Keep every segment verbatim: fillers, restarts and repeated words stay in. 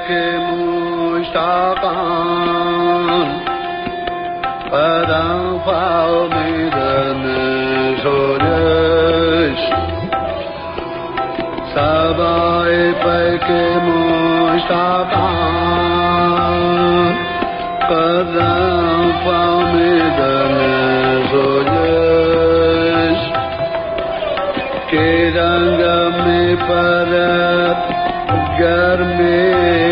که مشتاقان قدم فهمیدن شورش سبای پیک مشتاقان قدم فهمیدن شورش که رنگم می پرد گرمی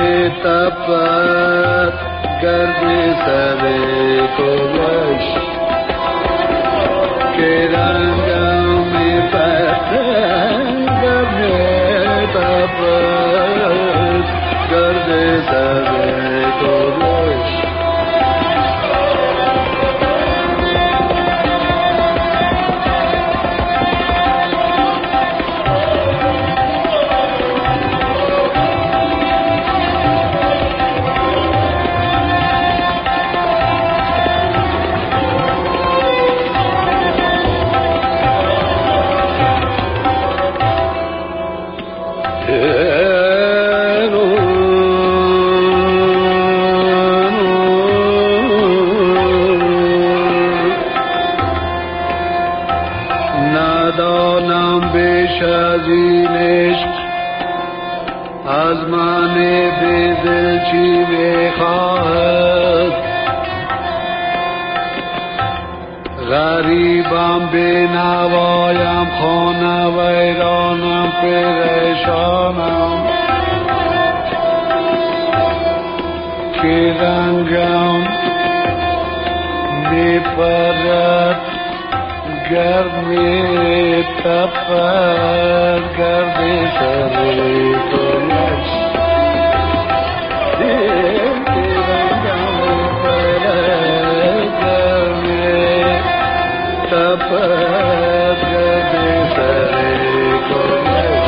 تپد گردی سر کلش که رنگم می پرد گرمی تپد گردی سر کلش ندانم بیش از این عشق از من بی دل چی میخواهد غریبم بی نوایم خانه ویرانم پریشانم که رنگم میپرد گرمی تپد گردی سر کلش که رنگم میپرد گرمی تپد گردی سر کلش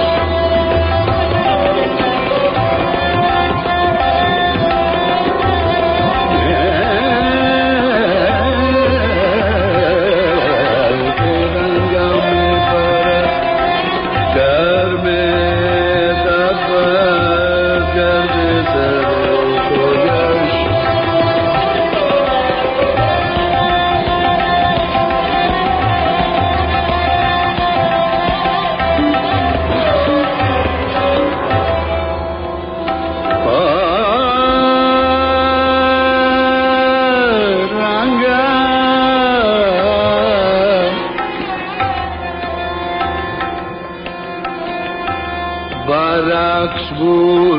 برعکس بود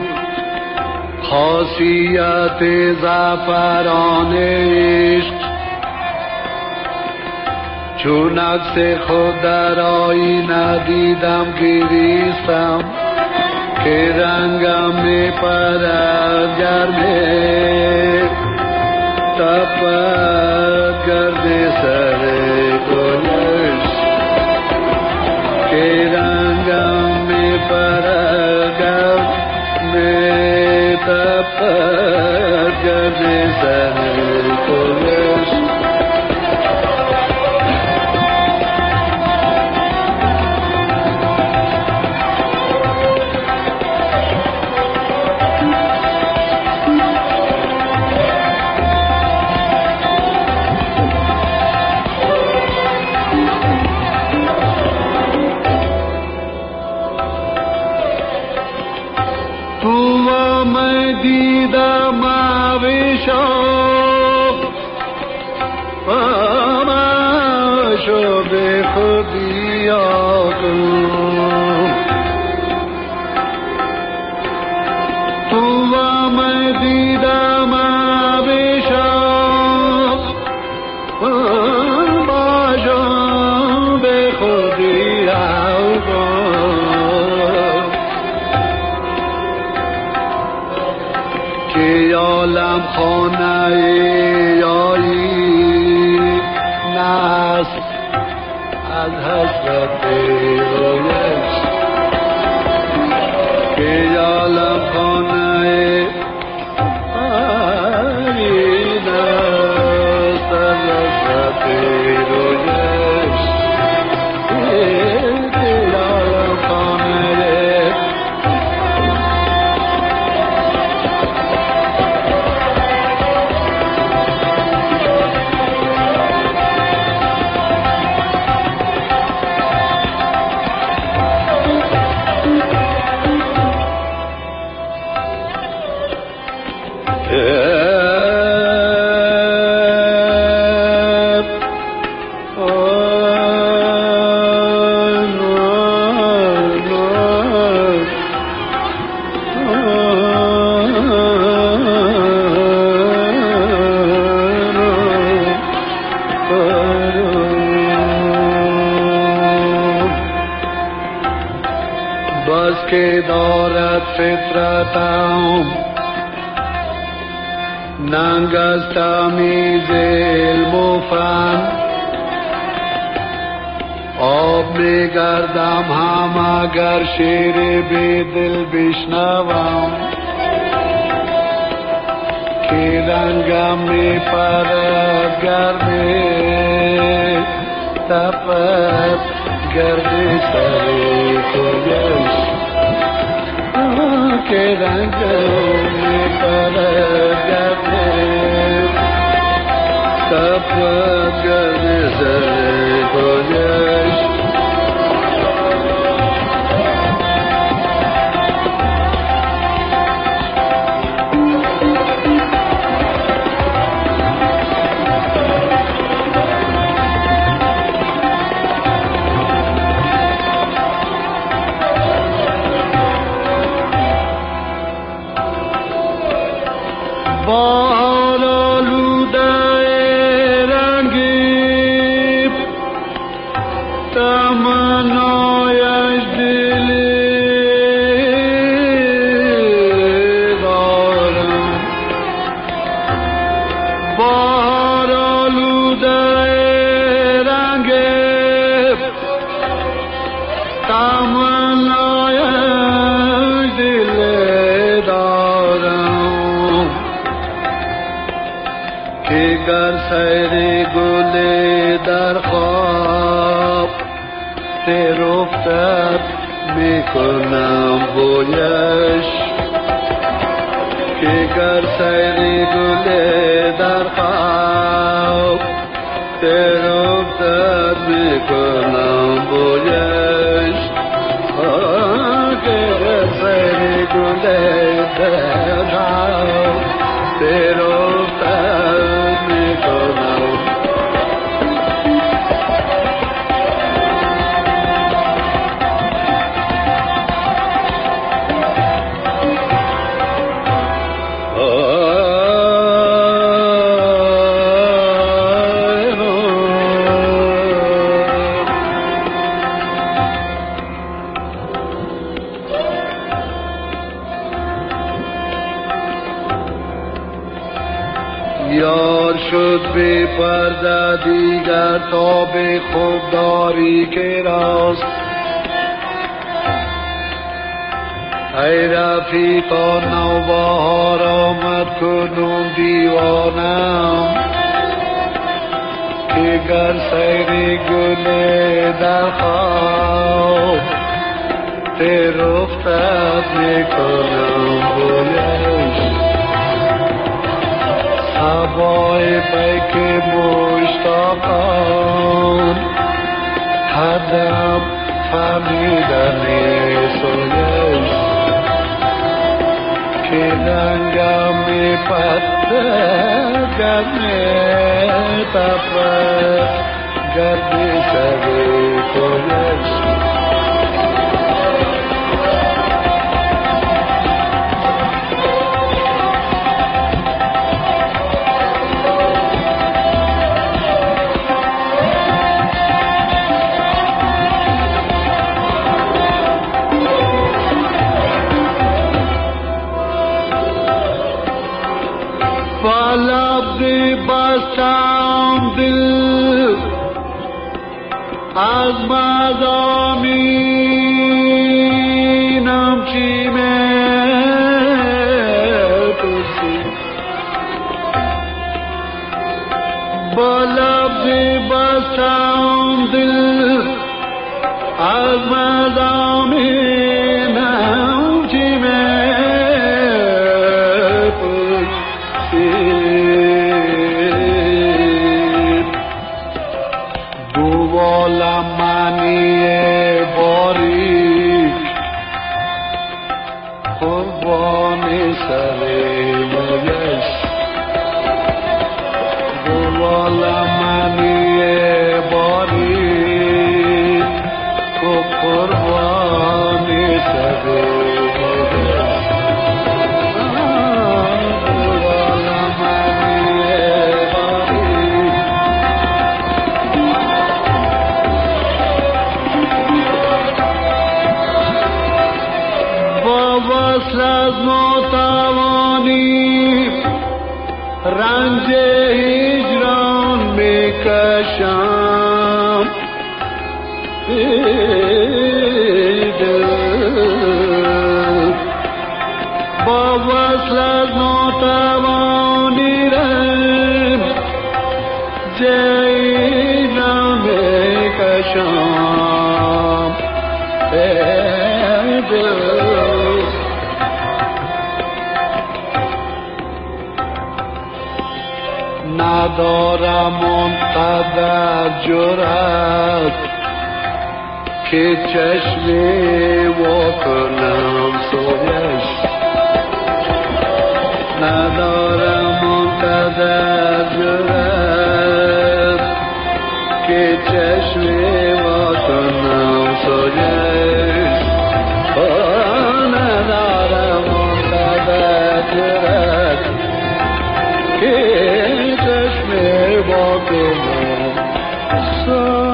خاصیت زعفران عشق چون عکس خود در آینه دیدم گریستم که رنگم می پرد گرمی تپد گردی سر گلش که رنگم می پرد گرمی تپد گردی سر گلش मैं दीदा माविशो पामाशो बेखुदिया तू मैं दीदा माविशो पामाशो बेखुदिया عالم خانه یایی نست از حسرت رویش که عالم خانه یایی نست از حسرت رویش که عالم خانه دارد فطرتم ننگ از تمیز علم و فن آب میگردم هم اگر شیر بی دل بشنوم که رنگم می پرد گرده تپد گرده سر کویش که رنگم می پرد گرده تپد گرده سر کویش بار آلوده رنگی تمنایش دلی دارم بار آلوده رنگی تمنایش دلی دارم که گر سیر گل در خواب تیر افتد میکنم بویش که گر سیر گل در خواب تیر افتد میکنم بویش که گر سیر گل در خواب تیر افتد میکنم یار شد بی پرده دیگر تا به خودداری که راست ای رفیقا نوبهار آمد کنون دیوانم که گر سیر گل در خواب تیر افتد میکنم بویش هوای پیک مشتاقان هر دم فهمیدن سویش که رنگم می پرد گرمه تپد گرده سر کویش لب بستم دل از مضامینم چی می‌پرسی با لب بستم دل از مضامینم چی می‌پرسی معنی باریک قربان سر مویش گلال معنی باریک قربان سر مویش گلال رنج هجران میکشم با وصل از ناتوانی رم جیران میکشم ندارم آنقدر جرأت که چشمی وا کنم سویش ندارم آنقدر جرأت که چشمی وا کنم سویش ندارم آنقدر جرأت که چشمی وا کنم سویش